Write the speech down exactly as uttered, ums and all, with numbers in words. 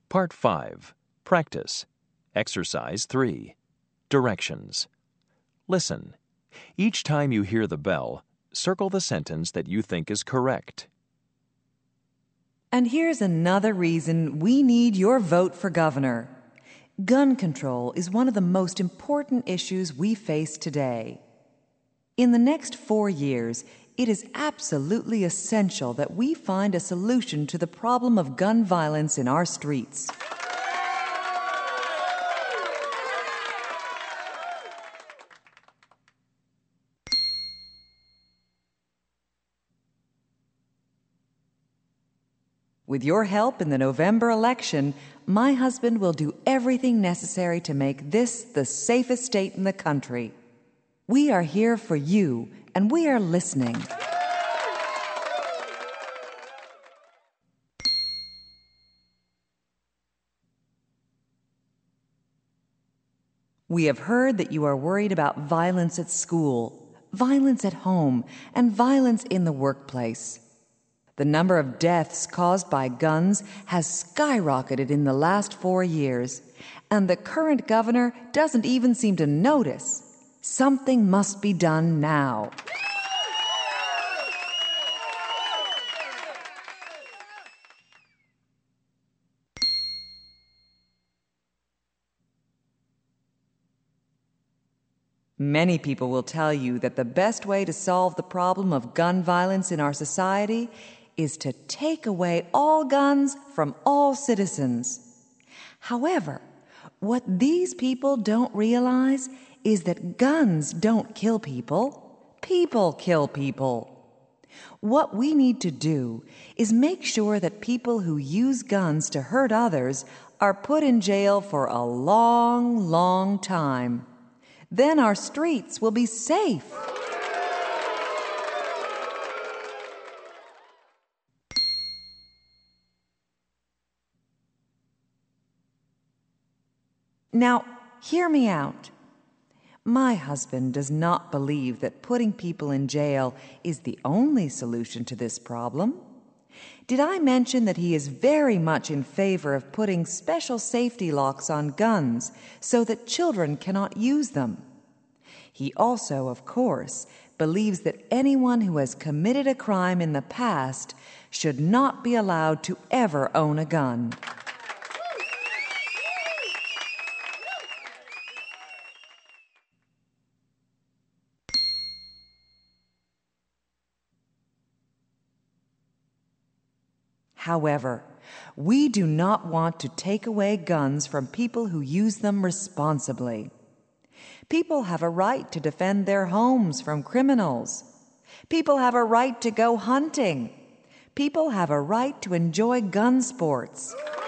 Part five. Practice. Exercise three. Directions. Listen. Each time you hear the bell, circle the sentence that you think is correct. And here's another reason we need your vote for governor. Gun control is one of the most important issues we face today. In the next four years, it is absolutely essential that we find a solution to the problem of gun violence in our streets. With your help in the November election, my husband will do everything necessary to make this the safest state in the country. We are here for you, and we are listening. We have heard that you are worried about violence at school, violence at home, and violence in the workplace. The number of deaths caused by guns has skyrocketed in the last four years, and the current governor doesn't even seem to notice. Something must be done now. Many people will tell you that the best way to solve the problem of gun violence in our society is to take away all guns from all citizens. However, what these people don't realize is that guns don't kill people. People kill people. What we need to do is make sure that people who use guns to hurt others are put in jail for a long, long time. Then our streets will be safe. Now, hear me out. My husband does not believe that putting people in jail is the only solution to this problem. Did I mention that he is very much in favor of putting special safety locks on guns so that children cannot use them? He also, of course, believes that anyone who has committed a crime in the past should not be allowed to ever own a gun. However, we do not want to take away guns from people who use them responsibly. People have a right to defend their homes from criminals. People have a right to go hunting. People have a right to enjoy gun sports.